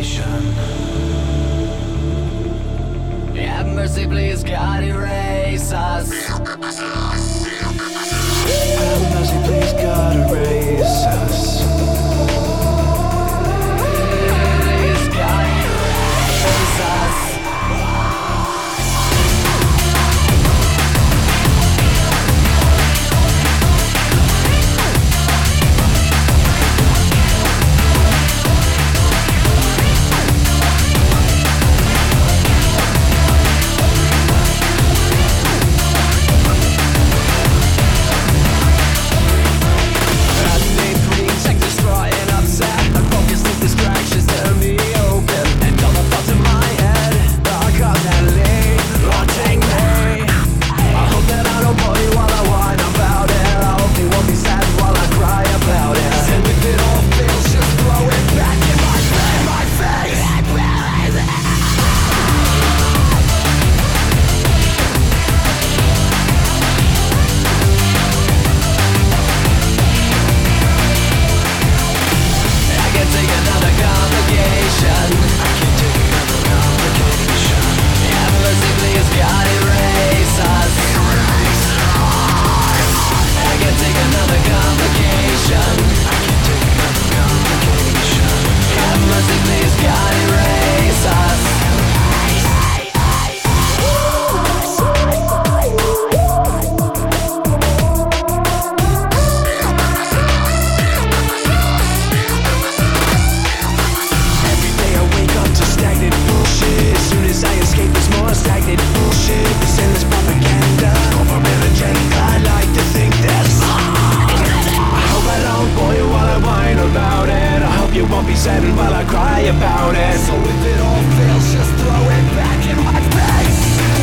Have mercy, please, God, erase us. Have mercy, please, God, erase us. Please, God, erase us. Saddened while I cry about it. So if it all fails, just throw it back in my face.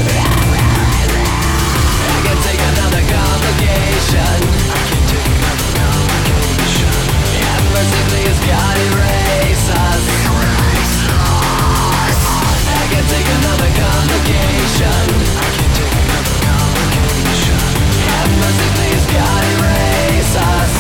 I can take another complication. I can take another complication. Have mercy, please, God, erase us. Erase us. I can take another complication. I can take another complication. Have mercy, please, God, erase us.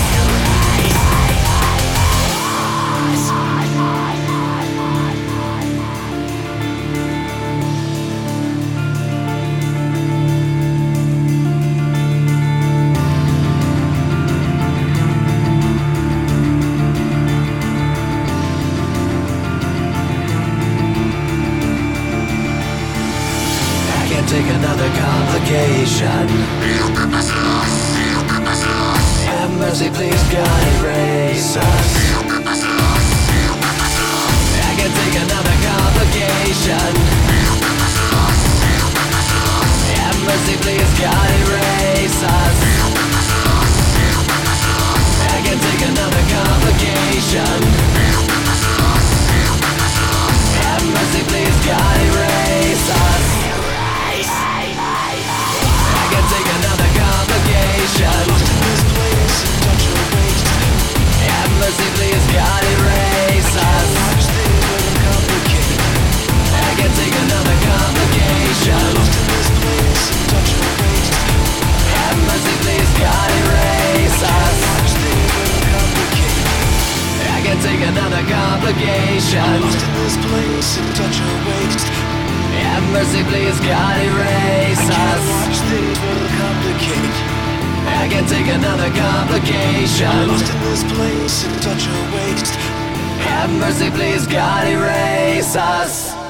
Take another complication. Have mercy, please, God, erase us. I can take another complication. Have mercy, please, God, erase us. I can take another complication. Have mercy, please, God, erase us. Take another complication. Lost in this place, touch your waste. Have mercy, please, God, erase us. Watch things will complicate. I can take another complication. Lost in this place, touch your waste. Have mercy, please, God, erase us. Watch things will complicate. I can take another complication. Lost in this place, touch your waste. Have mercy, please, God, erase us. Watch things will complicate. I can take another complication. Lost in this place and touch your waste. Have mercy, please, God, erase us.